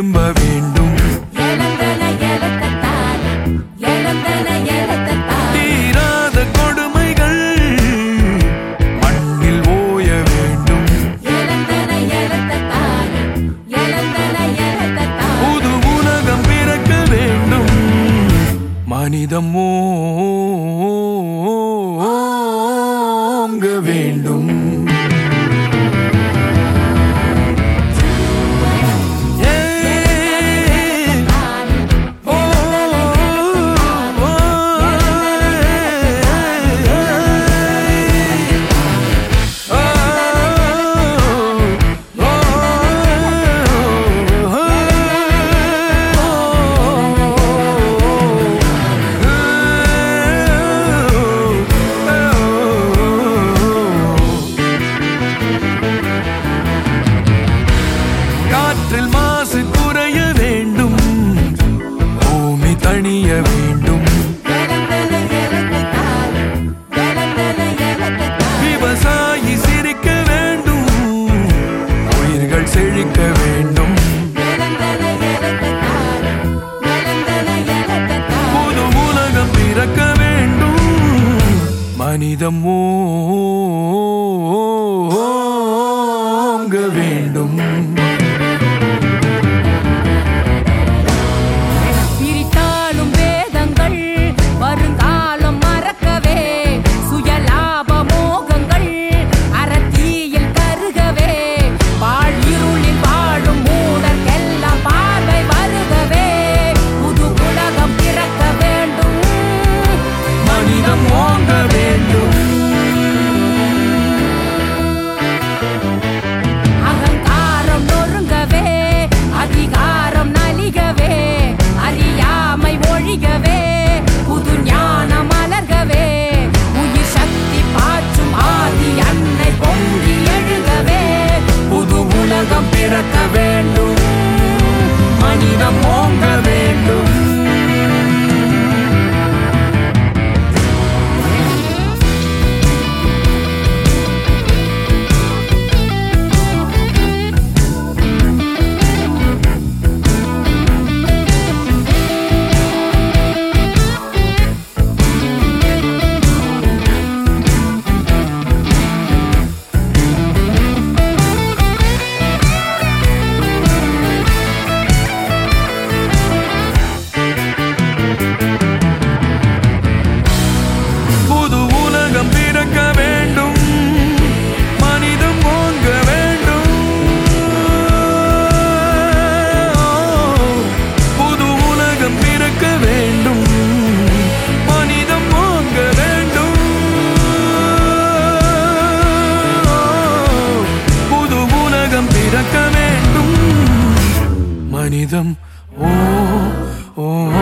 எழும்ப வேண்டும். தீராத கொடுமைகள் மண்ணில் ஓய வேண்டும். புது உலகம் பிறக்க வேண்டும். மனிதம் ஓங்க வேண்டும். காற்றில் மாசு குறைய வேண்டும். பூமி தணிய வேண்டும். விவசாயி சிரிக்க வேண்டும். உயிர்கள் செழிக்க வேண்டும். புது உலகம் பிறக்க வேண்டும். மனிதம் ஓங்க வேண்டும். பிறக்க வேண்டும். மனிதம் ஓங்க வேண்டும். பிறக்க வேண்டும். மனிதம் ஓங்க வேண்டும். புது உலகம் பிறக்க வேண்டும். மனிதம் ஓங்க வேண்டும். புது உலகம் பிறக்க வேண்டும். மனிதம் ஓ